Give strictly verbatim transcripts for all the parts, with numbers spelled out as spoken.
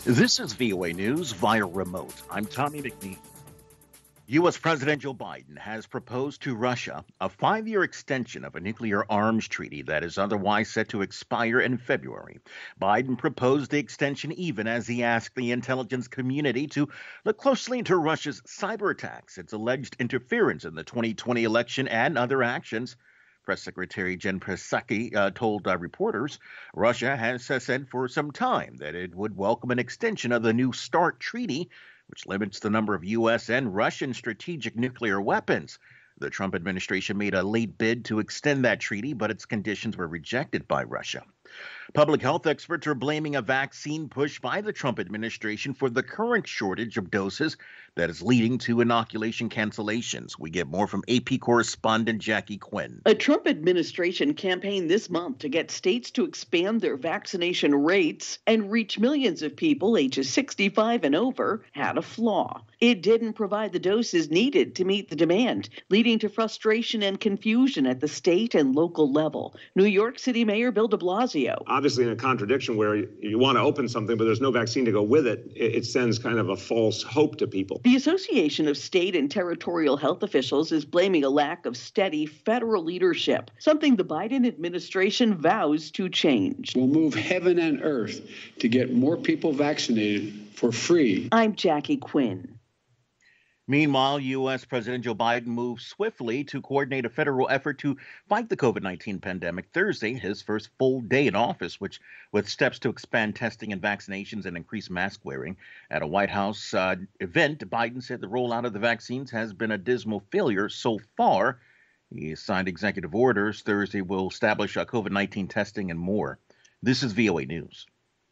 This is V O A News via remote. I'm Tommy McNeil. U S. President Joe Biden has proposed to Russia a five year extension of a nuclear arms treaty that is otherwise set to expire in February. Biden proposed the extension even as he asked the intelligence community to look closely into Russia's cyber attacks, its alleged interference in the twenty twenty election, and other actions. Press Secretary Jen Psaki uh, told uh, reporters Russia has uh, said for some time that it would welcome an extension of the New START treaty, which limits the number of U S and Russian strategic nuclear weapons. The Trump administration made a late bid to extend that treaty, but its conditions were rejected by Russia. Public health experts are blaming a vaccine push by the Trump administration for the current shortage of doses that is leading to inoculation cancellations. We get more from A P correspondent Jackie Quinn. A Trump administration campaign this month to get states to expand their vaccination rates and reach millions of people ages sixty-five and over had a flaw. It didn't provide the doses needed to meet the demand, leading to frustration and confusion at the state and local level. New York City Mayor Bill de Blasio. Obviously, in a contradiction where you, you want to open something, but there's no vaccine to go with it, it, it sends kind of a false hope to people. The Association of State and Territorial Health Officials is blaming a lack of steady federal leadership, something the Biden administration vows to change. We'll move heaven and earth to get more people vaccinated for free. I'm Jackie Quinn. Meanwhile, U S. President Joe Biden moved swiftly to coordinate a federal effort to fight the COVID nineteen pandemic Thursday, his first full day in office, which with steps to expand testing and vaccinations and increase mask wearing. At a White House uh, event, Biden said the rollout of the vaccines has been a dismal failure so far. He signed executive orders Thursday will establish uh, COVID nineteen testing and more. This is V O A News.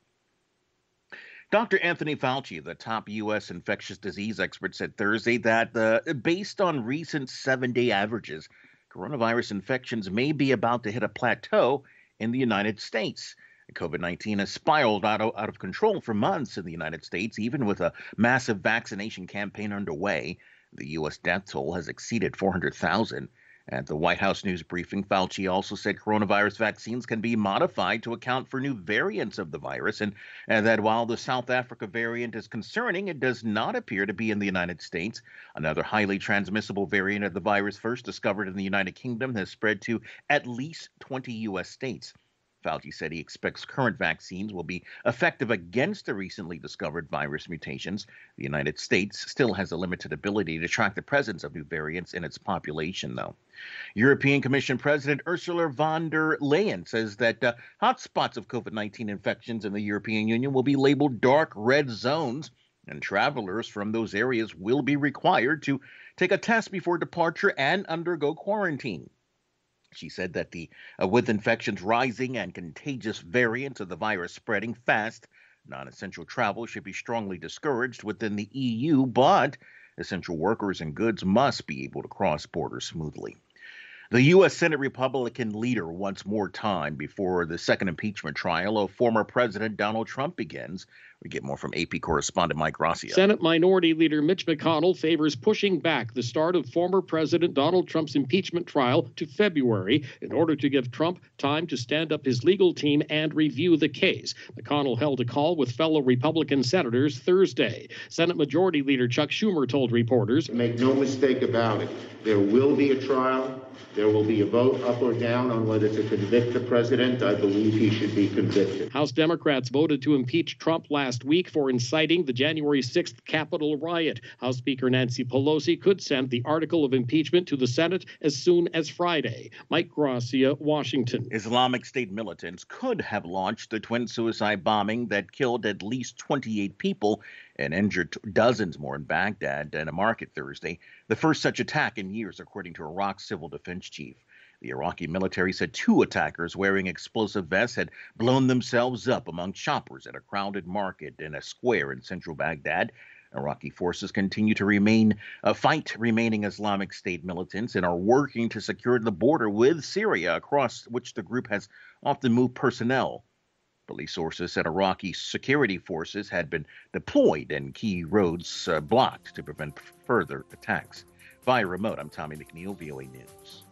Doctor Anthony Fauci, the top U S infectious disease expert, said Thursday that uh, based on recent seven-day averages, coronavirus infections may be about to hit a plateau in the United States. COVID nineteen has spiraled out of, out of control for months in the United States, even with a massive vaccination campaign underway. The U S death toll has exceeded four hundred thousand. At the White House news briefing, Fauci also said coronavirus vaccines can be modified to account for new variants of the virus, and, and that while the South Africa variant is concerning, it does not appear to be in the United States. Another highly transmissible variant of the virus, first discovered in the United Kingdom, has spread to at least twenty U S states. Fauci said he expects current vaccines will be effective against the recently discovered virus mutations. The United States still has a limited ability to track the presence of new variants in its population, though. European Commission President Ursula von der Leyen says that uh, hotspots of COVID nineteen infections in the European Union will be labeled dark red zones, and travelers from those areas will be required to take a test before departure and undergo quarantine. She said that the uh, with infections rising and contagious variants of the virus spreading fast, non-essential travel should be strongly discouraged within the E U, but essential workers and goods must be able to cross borders smoothly. The U S. Senate Republican leader wants more time before the second impeachment trial of former President Donald Trump begins. We get more from A P correspondent Mike Gracia. Senate Minority Leader Mitch McConnell favors pushing back the start of former President Donald Trump's impeachment trial to February in order to give Trump time to stand up his legal team and review the case. McConnell held a call with fellow Republican senators Thursday. Senate Majority Leader Chuck Schumer told reporters, "Make no mistake about it, there will be a trial. There will be a vote up or down on whether to convict the president. I believe he should be convicted." House Democrats voted to impeach Trump last week for inciting the January sixth Capitol riot. House Speaker Nancy Pelosi could send the article of impeachment to the Senate as soon as Friday. Mike Gracia, Washington. Islamic State militants could have launched the twin suicide bombing that killed at least twenty-eight people and injured dozens more in Baghdad and a market Thursday, the first such attack in years, according to Iraq's civil defense chief. The Iraqi military said two attackers wearing explosive vests had blown themselves up among shoppers at a crowded market in a square in central Baghdad. Iraqi forces continue to remain uh, fight remaining Islamic State militants and are working to secure the border with Syria, across which the group has often moved personnel. Police sources said Iraqi security forces had been deployed and key roads uh, blocked to prevent further attacks. Via remote, I'm Tommy McNeil, V O A News.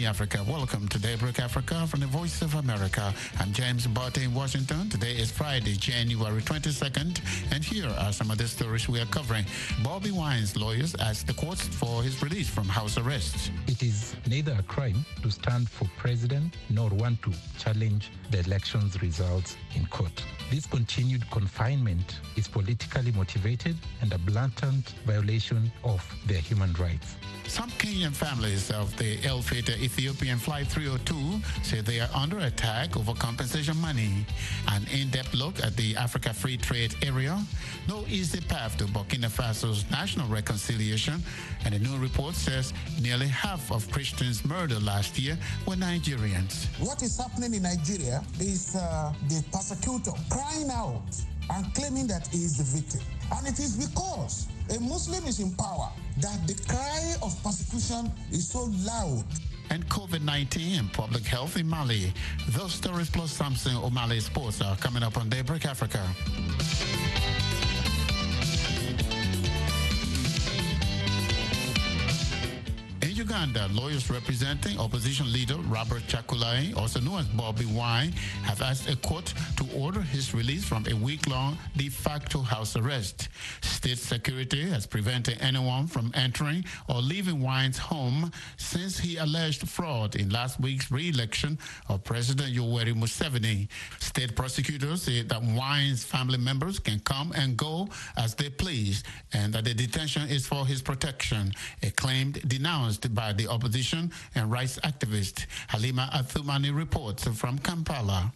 Morning Africa. Welcome to Daybreak Africa from the Voice of America. I'm James Botte in Washington. Today is Friday, January twenty-second, and here are some of the stories we are covering. Bobi Wine's lawyers asked the courts for his release from house arrest. It is neither a crime to stand for president nor want to challenge the election's results in court. This continued confinement is politically motivated and a blatant violation of their human rights. Some Kenyan families of the ill-fated Ethiopian Flight three oh two say they are under attack over compensation money. An in-depth look at the Africa Free Trade Area, no easy path to Burkina Faso's national reconciliation, and a new report says nearly half of Christians murdered last year were Nigerians. What is happening in Nigeria is uh, the persecutor crying out and claiming that he is the victim. And it is because a Muslim is in power that the cry of persecution is so loud. And COVID nineteen and public health in Mali. Those stories plus Samson O'Malley Sports are coming up on Daybreak Africa. Uganda, lawyers representing opposition leader Robert Chakulai, also known as Bobi Wine, have asked a court to order his release from a week-long de facto house arrest. State security has prevented anyone from entering or leaving Wine's home since he alleged fraud in last week's re-election of President Yoweri Museveni. State prosecutors say that Wine's family members can come and go as they please and that the detention is for his protection, a claim denounced by the opposition and rights activist. Halima Athumani reports from Kampala.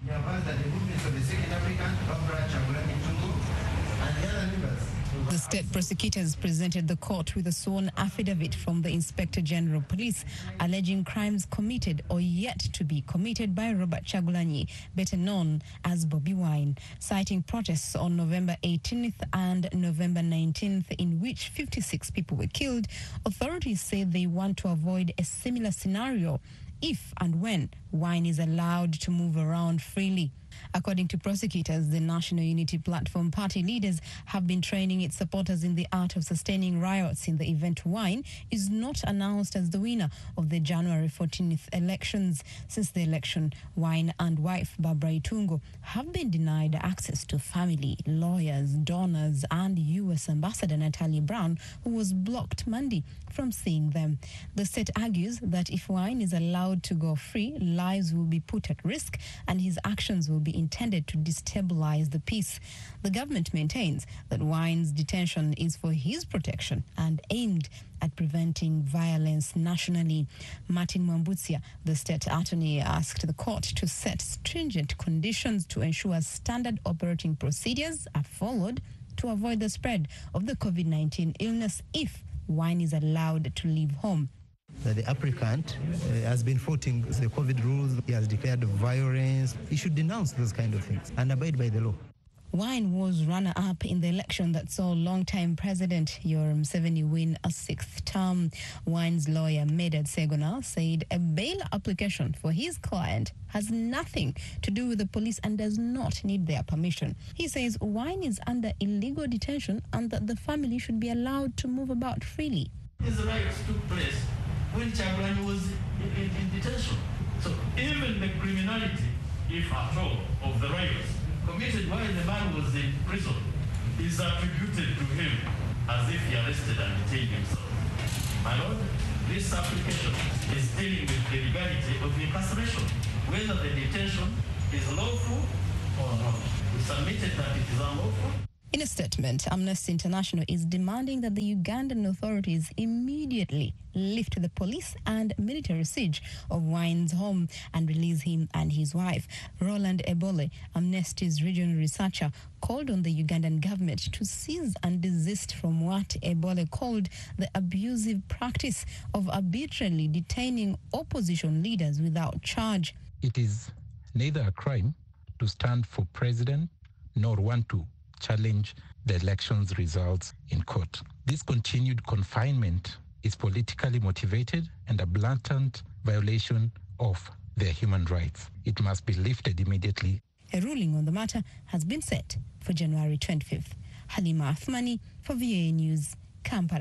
The state prosecutors presented the court with a sworn affidavit from the Inspector General of Police alleging crimes committed or yet to be committed by Robert Chagulanyi, better known as Bobi Wine, citing protests on November eighteenth and November nineteenth in which fifty-six people were killed. Authorities say they want to avoid a similar scenario if and when Wine is allowed to move around freely. According to prosecutors, the National Unity Platform party leaders have been training its supporters in the art of sustaining riots in the event Wine is not announced as the winner of the January fourteenth elections. Since the election, Wine and wife Barbara Itungo have been denied access to family, lawyers, donors, and U S Ambassador Natalie Brown, who was blocked Monday from seeing them. The state argues that if Wine is allowed to go free, lives will be put at risk and his actions will be intended to destabilize the peace. The government maintains that Wine's detention is for his protection and aimed at preventing violence nationally. Martin Mwambutsia, the state attorney, asked the court to set stringent conditions to ensure standard operating procedures are followed to avoid the spread of the COVID nineteen illness if Wine is allowed to leave home. That the applicant uh, has been flouting the COVID rules, he has declared violence. He should denounce those kind of things and abide by the law. Wine was runner-up in the election that saw longtime President Yoweri Museveni win a sixth term. Wine's lawyer, Medad Segona, said a bail application for his client has nothing to do with the police and does not need their permission. He says Wine is under illegal detention and that the family should be allowed to move about freely. His riots took place when Chagulanyi was in, in, in detention. So even the criminality, if at all, of the riots committed while the man was in prison is attributed to him as if he arrested and detained himself. My Lord, this application is dealing with the legality of the incarceration, whether the detention is lawful or not. We submitted that it is unlawful. In a statement, Amnesty International is demanding that the Ugandan authorities immediately lift the police and military siege of Wine's home and release him and his wife. Roland Ebole, Amnesty's regional researcher, called on the Ugandan government to cease and desist from what Ebole called the abusive practice of arbitrarily detaining opposition leaders without charge. It is neither a crime to stand for president nor want to challenge the election's results in court. This continued confinement is politically motivated and a blatant violation of their human rights. It must be lifted immediately. A ruling on the matter has been set for January twenty-fifth. Halima Athmani for V A News, Kampala.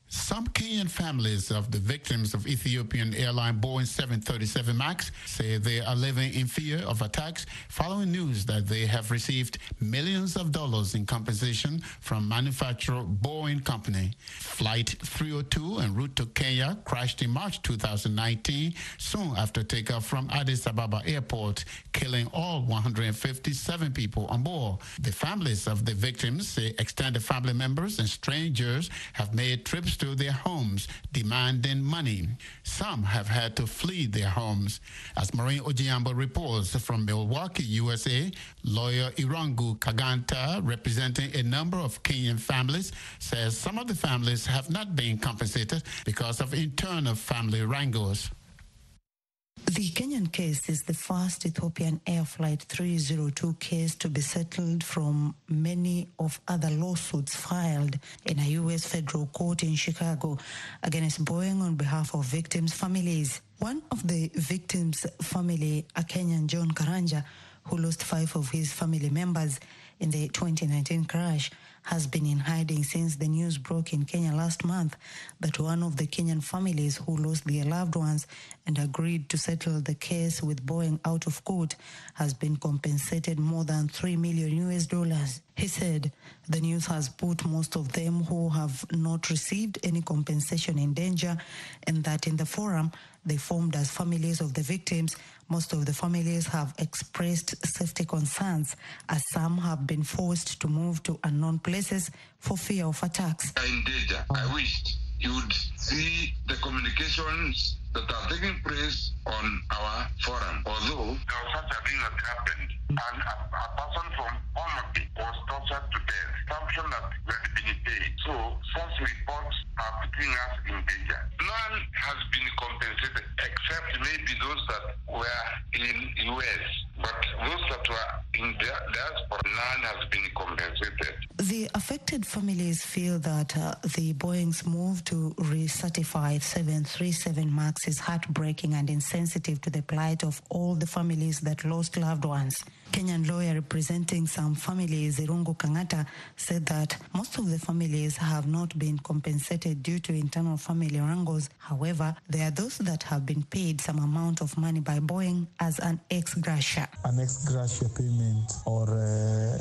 Some Kenyan families of the victims of Ethiopian airline Boeing seven thirty-seven MAX say they are living in fear of attacks following news that they have received millions of dollars in compensation from manufacturer Boeing Company. Flight three oh two en route to Kenya crashed in March two thousand nineteen, soon after takeoff from Addis Ababa Airport, killing all one hundred fifty-seven people on board. The families of the victims say extended family members and strangers have made trips to their homes demanding money. Some have had to flee their homes. As Maureen Ojiambo reports from Milwaukee, U S A, lawyer Irangu Kaganta, representing a number of Kenyan families, says some of the families have not been compensated because of internal family wrangles. The Kenyan case is the first Ethiopian Air Flight three oh two case to be settled from many of other lawsuits filed in a U S federal court in Chicago against Boeing on behalf of victims' families. One of the victims' family, a Kenyan John Karanja, who lost five of his family members in the twenty nineteen crash, has been in hiding since the news broke in Kenya last month that one of the Kenyan families who lost their loved ones and agreed to settle the case with Boeing out of court has been compensated more than three million U S dollars. He said the news has put most of them who have not received any compensation in danger, and that in the forum they formed as families of the victims, most of the families have expressed safety concerns as some have been forced to move to unknown places for fear of attacks. In danger, I wished you would see the communications that are taking place on our forum. Although there was such a thing that happened, and a, a person from Homabay was tortured to death, assumption that we had been paid. So such reports are putting us in danger. None has been compensated except maybe those that were in U S, but those that were in diaspora, none has been compensated. The affected families feel that uh, the Boeing's move to recertify seven thirty-seven MAX is heartbreaking and insensitive to the plight of all the families that lost loved ones. Kenyan lawyer representing some families, Irungu Kangata, said that most of the families have not been compensated due to internal family wrangles. However, there are those that have been paid some amount of money by Boeing as an ex gratia. An ex gratia payment or uh,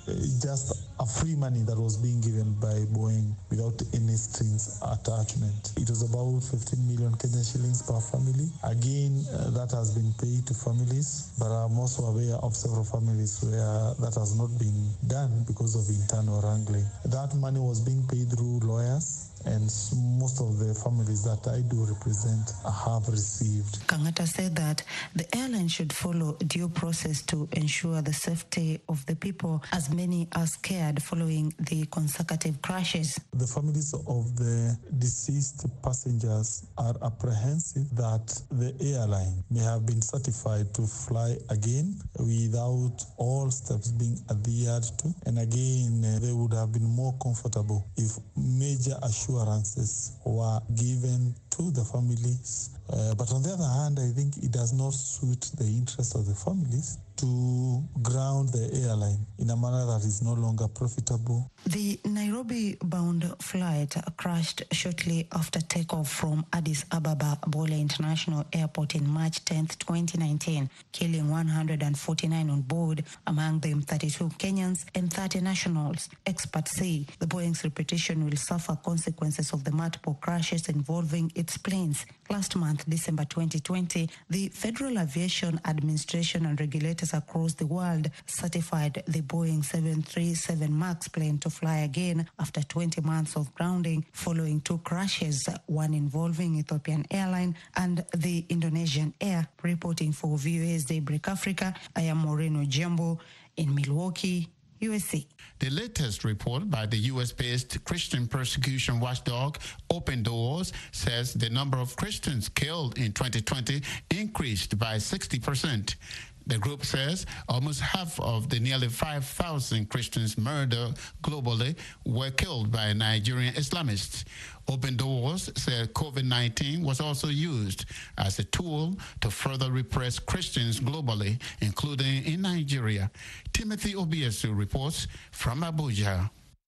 just a free money that was being given by Boeing without any strings attachment. It was about fifteen million Kenyan shillings per family. Again, uh, that has been paid to families, but I'm also aware of several families where that has not been done because of internal wrangling. That money was being paid through lawyers, and most of the families that I do represent have received. Kangata said that the airline should follow due process to ensure the safety of the people, as many are scared following the consecutive crashes. The families of the deceased passengers are apprehensive that the airline may have been certified to fly again without all steps being adhered to, and again uh, they would have been more comfortable if major assurances were given to the families. Uh, but on the other hand, I think it does not suit the interest of the families to ground the airline in a manner that is no longer profitable. The Nairobi-bound flight crashed shortly after takeoff from Addis Ababa Bole International Airport in March tenth, twenty nineteen, killing one hundred forty-nine on board, among them thirty-two Kenyans and thirty nationals. Experts say the Boeing's reputation will suffer consequences of the multiple crashes involving its planes. Last month, December twenty twenty, the Federal Aviation Administration and regulators across the world certified the Boeing seven thirty-seven MAX plane to fly again after twenty months of grounding following two crashes, one involving Ethiopian Airline and the Indonesian Air. Reporting for V O A's Daybreak Africa, I am Maureen Ojiambo in Milwaukee, U S A. The latest report by the U S-based Christian persecution watchdog Open Doors says the number of Christians killed in twenty twenty increased by sixty percent. The group says almost half of the nearly five thousand Christians murdered globally were killed by Nigerian Islamists. Open Doors said COVID nineteen was also used as a tool to further repress Christians globally, including in Nigeria. Timothy Obiesu reports from Abuja.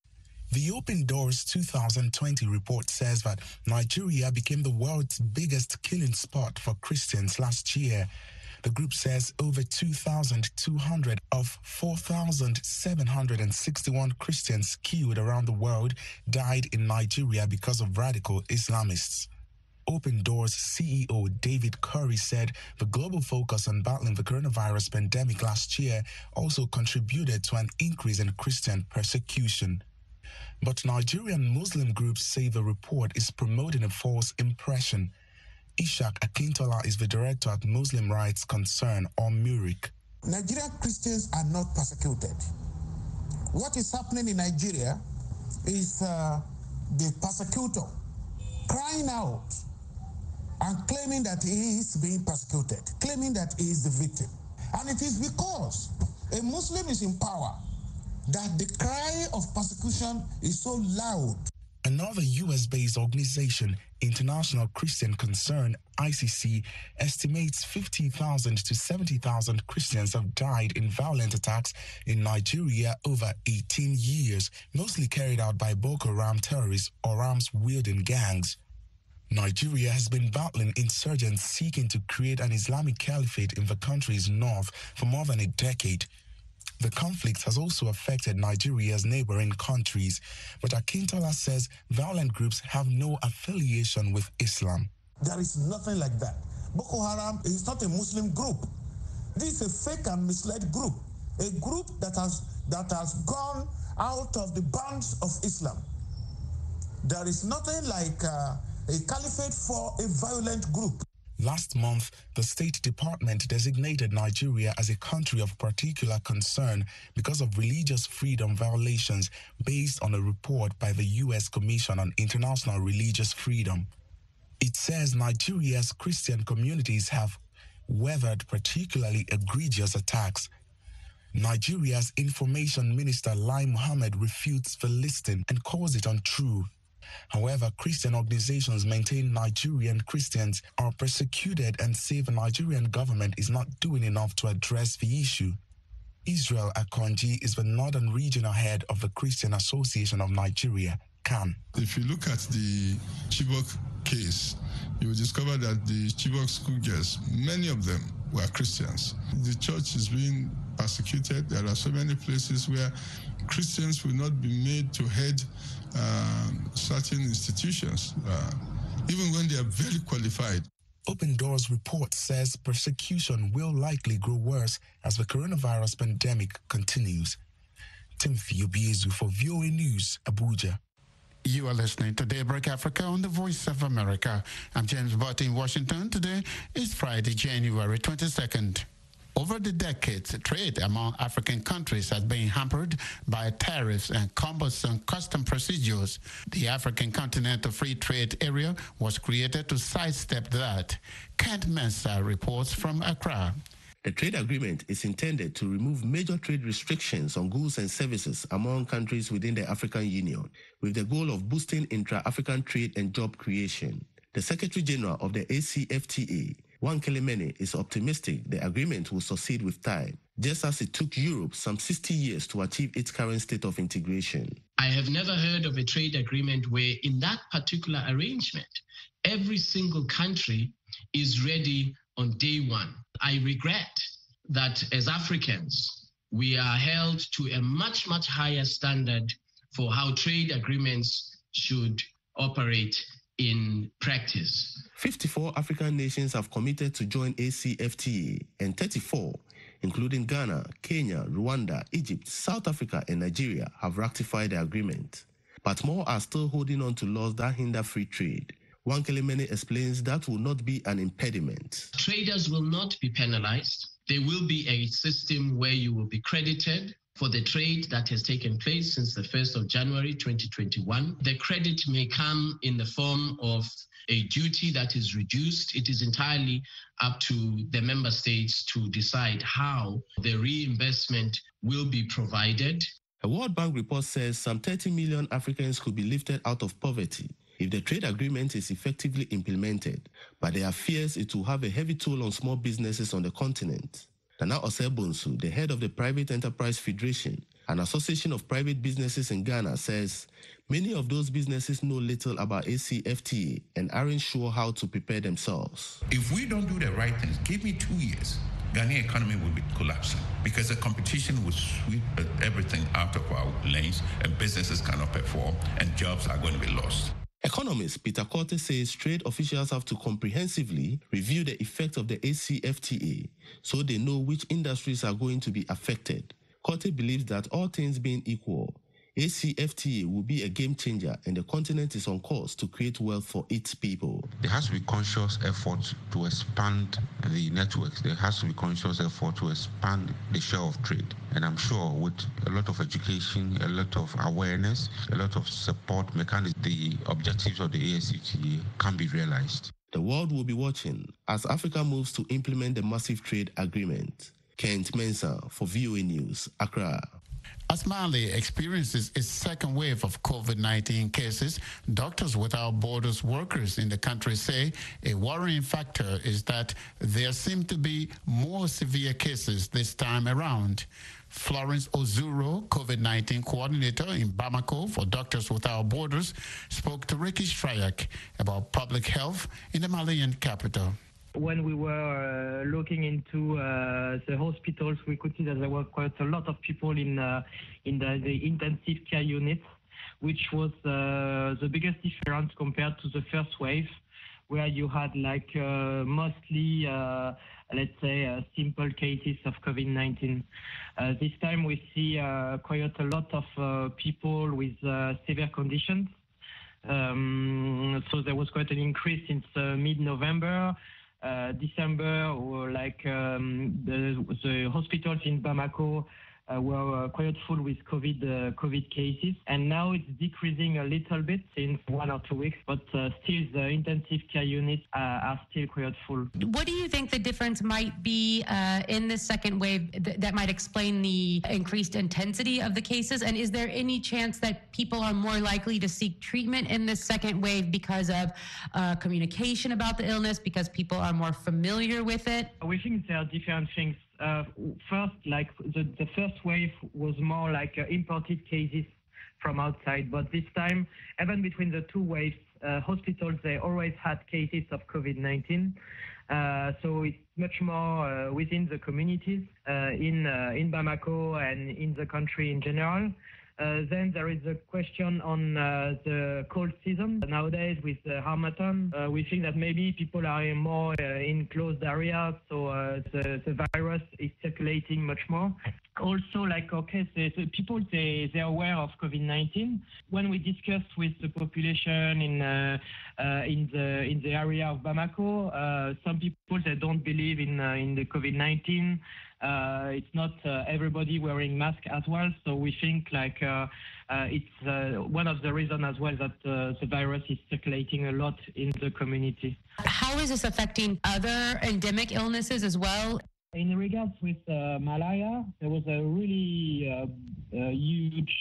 The Open Doors two thousand twenty report says that Nigeria became the world's biggest killing spot for Christians last year. The group says over two thousand two hundred of four thousand seven hundred sixty-one Christians killed around the world died in Nigeria because of radical Islamists. Open Doors C E O David Curry said the global focus on battling the coronavirus pandemic last year also contributed to an increase in Christian persecution. But Nigerian Muslim groups say the report is promoting a false impression. Ishaq Akintola is the director at Muslim Rights Concern, or MURIC. Nigerian Christians are not persecuted. What is happening in Nigeria is uh, the persecutor crying out and claiming that he is being persecuted, claiming that he is the victim. And it is because a Muslim is in power that the cry of persecution is so loud. Another U S-based organization, International Christian Concern, I C C, estimates fifty thousand to seventy thousand Christians have died in violent attacks in Nigeria over eighteen years, mostly carried out by Boko Haram terrorists or arms-wielding gangs. Nigeria has been battling insurgents seeking to create an Islamic caliphate in the country's north for more than a decade. The conflict has also affected Nigeria's neighboring countries, but Akintola says violent groups have no affiliation with Islam. There is nothing like that. Boko Haram is not a Muslim group. This is a fake and misled group, a group that has, that has gone out of the bounds of Islam. There is nothing like uh, a caliphate for a violent group. Last month, the State Department designated Nigeria as a country of particular concern because of religious freedom violations based on a report by the U S Commission on International Religious Freedom. It says Nigeria's Christian communities have weathered particularly egregious attacks. Nigeria's Information Minister Lai Mohammed refutes the listing and calls it untrue. However, Christian organizations maintain Nigerian Christians are persecuted and say the Nigerian government is not doing enough to address the issue. Israel Akonji is the Northern Regional Head of the Christian Association of Nigeria, C A N. If you look at the Chibok case, you will discover that the Chibok schoolgirls, many of them were Christians. The church is being persecuted. There are so many places where Christians will not be made to head uh, certain institutions, uh, even when they are very qualified. Open Doors report says persecution will likely grow worse as the coronavirus pandemic continues. Timothy Obiezu for V O A News, Abuja. You are listening to Daybreak Africa on the Voice of America. I'm James Butt in Washington. Today is Friday, January twenty-second. Over the decades, trade among African countries has been hampered by tariffs and cumbersome custom procedures. The African Continental Free Trade Area was created to sidestep that. Kent Mensah reports from Accra. The trade agreement is intended to remove major trade restrictions on goods and services among countries within the African Union, with the goal of boosting intra-African trade and job creation. The Secretary General of the A C F T A, Wankele Mene, is optimistic the agreement will succeed with time, just as it took Europe some sixty years to achieve its current state of integration. I have never heard of a trade agreement where in that particular arrangement, every single country is ready on day one. I regret that as Africans, we are held to a much, much higher standard for how trade agreements should operate in practice. fifty-four African nations have committed to join A C F T A, and thirty-four, including Ghana, Kenya, Rwanda, Egypt, South Africa, and Nigeria, have ratified the agreement. But more are still holding on to laws that hinder free trade. Wankele Mene explains that will not be an impediment. Traders will not be penalized. There will be a system where you will be credited for the trade that has taken place since the first of January twenty twenty-one. The credit may come in the form of a duty that is reduced. It is entirely up to the member states to decide how the reimbursement will be provided. A World Bank report says some thirty million Africans could be lifted out of poverty if the trade agreement is effectively implemented, but there are fears it will have a heavy toll on small businesses on the continent. Nana Osebonsu, the head of the Private Enterprise Federation, An association of private businesses in Ghana says many of those businesses know little about A C F T A and aren't sure how to prepare themselves. If we don't do the right things, give me two years, Ghanaian economy will be collapsing because the competition will sweep everything out of our lanes and businesses cannot perform and jobs are going to be lost. Economist Peter Korte says trade officials have to comprehensively review the effect of the A C F T A so they know which industries are going to be affected. Korte believes that all things being equal, A C F T A will be a game changer and the continent is on course to create wealth for its people. There has to be conscious effort to expand the networks. There has to be conscious effort to expand the share of trade. And I'm sure with a lot of education, a lot of awareness, a lot of support mechanisms, the objectives of the A C F T A can be realized. The world will be watching as Africa moves to implement the massive trade agreement. Kent Mensah for V O A News, Accra. As Mali experiences its second wave of COVID nineteen cases, Doctors Without Borders workers in the country say a worrying factor is that there seem to be more severe cases this time around. Florence Ozuro, COVID nineteen coordinator in Bamako for Doctors Without Borders, spoke to Ricky Strayak about public health in the Malian capital. When we were uh, looking into uh, the hospitals, we could see that there were quite a lot of people in uh, in the, the intensive care units, which was uh, the biggest difference compared to the first wave, where you had like uh, mostly, uh, let's say, uh, simple cases of COVID nineteen. Uh, this time we see uh, quite a lot of uh, people with uh, severe conditions. Um, so there was quite an increase since uh, mid-November. Uh, December, or like um, the, the hospitals in Bamako uh, were uh, quite full with COVID uh, COVID cases, and now it's decreasing a little bit since one or two weeks, but uh, still the intensive care units uh, are still quite full. What do you think the difference might be uh, in this second wave th- that might explain the increased intensity of the cases? And is there any chance that people are more likely to seek treatment in this second wave because of uh, communication about the illness, because people are more familiar with it? We think there are different things. Uh, first, like the, the first wave was more like uh, imported cases from outside, but this time, even between the two waves, uh, hospitals, they always had cases of COVID nineteen. Uh, so it's much more uh, within the communities uh, in uh, in Bamako and in the country in general. Uh, then there is a question on uh, the cold season. Nowadays, with the Harmattan, uh, we think that maybe people are more uh, in closed areas, so uh, the, the virus is circulating much more. Also, like, okay, so, so people, they, they're aware of COVID nineteen. When we discussed with the population in uh, uh, in the in the area of Bamako, uh, some people, they don't believe in uh, in the COVID nineteen. Uh, it's not uh, everybody wearing masks as well, so we think like uh, uh, it's uh, one of the reasons as well that uh, the virus is circulating a lot in the community. How is this affecting other endemic illnesses as well? In regards with uh, malaria, there was a really uh, uh, huge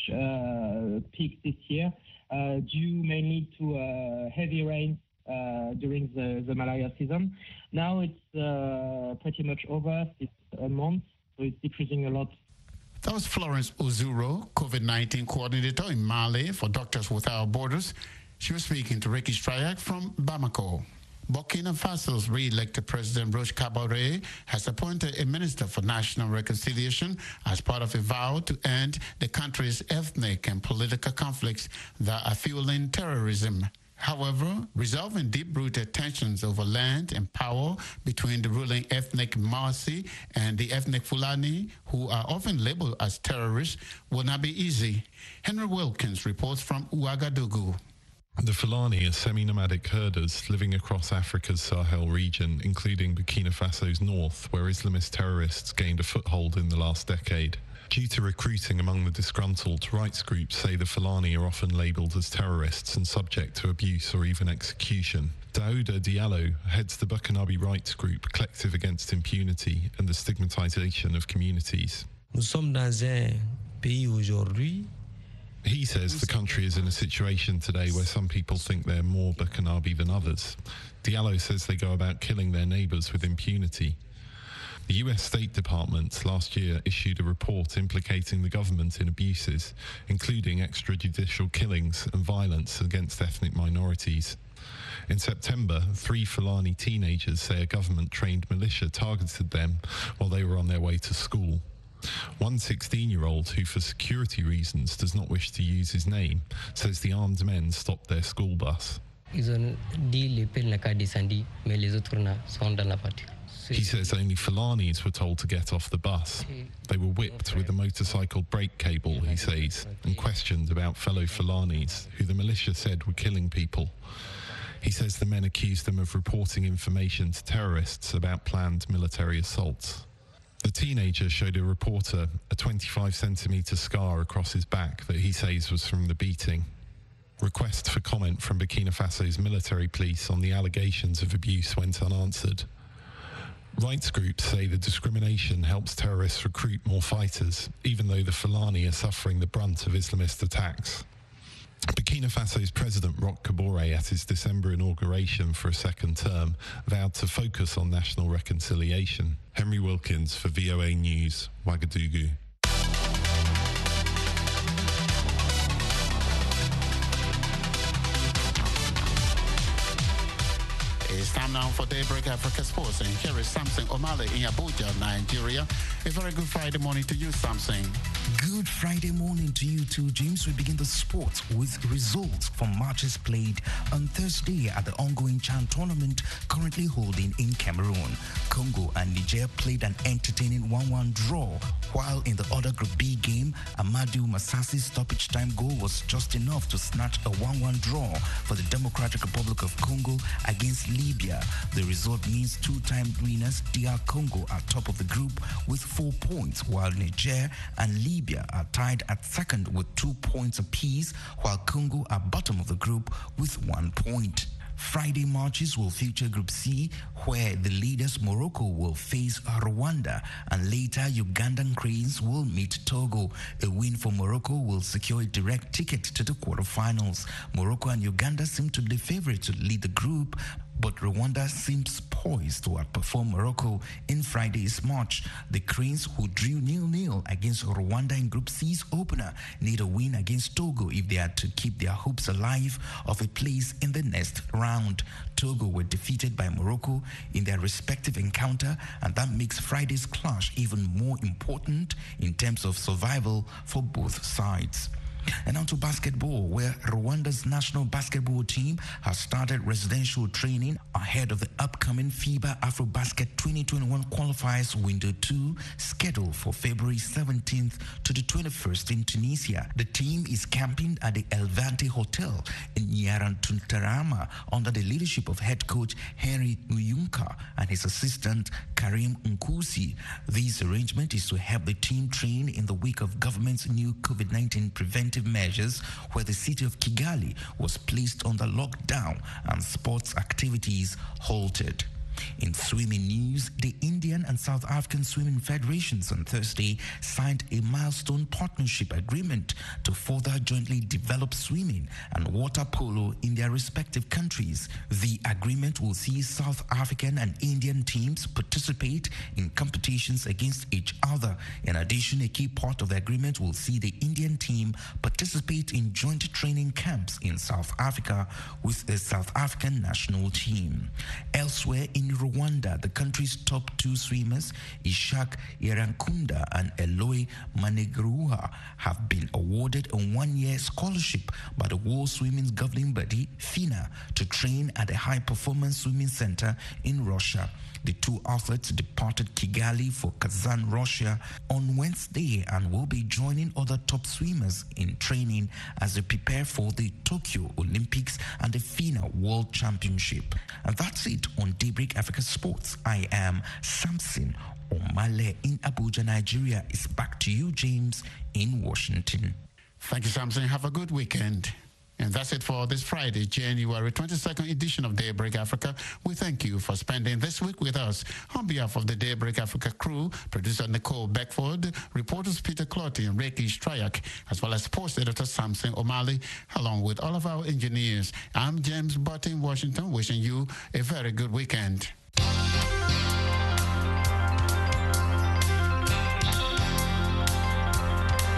uh, peak this year, uh, due mainly to uh, heavy rains uh, during the, the malaria season. Now it's uh, pretty much over. It's a month, so it's decreasing a lot. That was Florence Ozuro, COVID nineteen coordinator in Mali for Doctors Without Borders. She was speaking to Ricky Strayak from Bamako. Burkina Faso's re-elected President Roch Kabore has appointed a minister for national reconciliation as part of a vow to end the country's ethnic and political conflicts that are fueling terrorism. However, resolving deep-rooted tensions over land and power between the ruling ethnic Marsi and the ethnic Fulani, who are often labeled as terrorists, will not be easy. Henry Wilkins reports from Ouagadougou. The Fulani are semi-nomadic herders living across Africa's Sahel region, including Burkina Faso's north, where Islamist terrorists gained a foothold in the last decade. Due to recruiting among the disgruntled, rights groups say the Fulani are often labelled as terrorists and subject to abuse or even execution. Daouda Diallo heads the Burkinabe rights group Collective Against Impunity and the Stigmatisation of Communities. Nous sommes dans un pays aujourd'hui. He says the country is in a situation today where some people think they're more Burkinabe than others. Diallo says they go about killing their neighbours with impunity. The U S State Department last year issued a report implicating the government in abuses, including extrajudicial killings and violence against ethnic minorities. In September, three Fulani teenagers say a government-trained militia targeted them while they were on their way to school. One sixteen-year-old, who for security reasons does not wish to use his name, says the armed men stopped their school bus. He says only Fulanis were told to get off the bus. They were whipped with a motorcycle brake cable, he says, and questioned about fellow Fulanis, who the militia said were killing people. He says the men accused them of reporting information to terrorists about planned military assaults. The teenager showed a reporter a twenty-five centimetre scar across his back that he says was from the beating. Requests for comment from Burkina Faso's military police on the allegations of abuse went unanswered. Rights groups say the discrimination helps terrorists recruit more fighters, even though the Fulani are suffering the brunt of Islamist attacks. Burkina Faso's President Roch Kabore, at his December inauguration for a second term, vowed to focus on national reconciliation. Henry Wilkins for V O A News, Ouagadougou. It's time now for Daybreak Africa Sports, and here is Samson Omale in Abuja, Nigeria. A very good Friday morning to you, Samson. Good Friday morning to you too, James. We begin the sport with results from matches played on Thursday at the ongoing Chan tournament currently holding in Cameroon. Congo and Niger played an entertaining one one draw, while in the other Group B game, Amadou Massasi's stoppage time goal was just enough to snatch a one one draw for the Democratic Republic of Congo against Libya. The result means two-time winners D R Congo are top of the group with four points, while Niger and Libya are tied at second with two points apiece, while Congo are bottom of the group with one point. Friday matches will feature Group C, where the leaders Morocco will face Rwanda, and later Ugandan Cranes will meet Togo. A win for Morocco will secure a direct ticket to the quarterfinals. Morocco and Uganda seem to be the favorites to lead the group, but Rwanda seems poised to outperform Morocco in Friday's match. The Cranes, who drew nil nil against Rwanda in Group C's opener, need a win against Togo if they are to keep their hopes alive of a place in the next round. Togo were defeated by Morocco in their respective encounter, and that makes Friday's clash even more important in terms of survival for both sides. And on to basketball, where Rwanda's national basketball team has started residential training ahead of the upcoming FIBA AfroBasket twenty twenty-one qualifiers window two, scheduled for February seventeenth to the twenty-first in Tunisia. The team is camping at the El Vante Hotel in Nyarantuntarama under the leadership of head coach Henry Nguyunka and his assistant Karim Nkusi. This arrangement is to help the team train in the wake of government's new COVID nineteen preventive measures, where the city of Kigali was placed under lockdown and sports activities halted. In swimming news, the Indian and South African Swimming Federations on Thursday signed a milestone partnership agreement to further jointly develop swimming and water polo in their respective countries. The agreement will see South African and Indian teams participate in competitions against each other. In addition, a key part of the agreement will see the Indian team participate in joint training camps in South Africa with the South African national team. Elsewhere in Rwanda, the country's top two swimmers, Ishak Irankunda and Eloy Manegruha, have been awarded a one-year scholarship by the World Swimming's governing body, FINA, to train at a high-performance swimming center in Russia. The two athletes departed Kigali for Kazan, Russia on Wednesday and will be joining other top swimmers in training as they prepare for the Tokyo Olympics and the FINA World Championship. And that's it on Daybreak Africa Sports. I am Samson Omale in Abuja, Nigeria. It's back to you, James, in Washington. Thank you, Samson. Have a good weekend. And that's it for this Friday, January twenty-second edition of Daybreak Africa. We thank you for spending this week with us. On behalf of the Daybreak Africa crew, producer Nicole Beckford, reporters Peter Clotty and Reiki Strayak, as well as sports editor Samson O'Malley, along with all of our engineers, I'm James Butt in Washington, wishing you a very good weekend.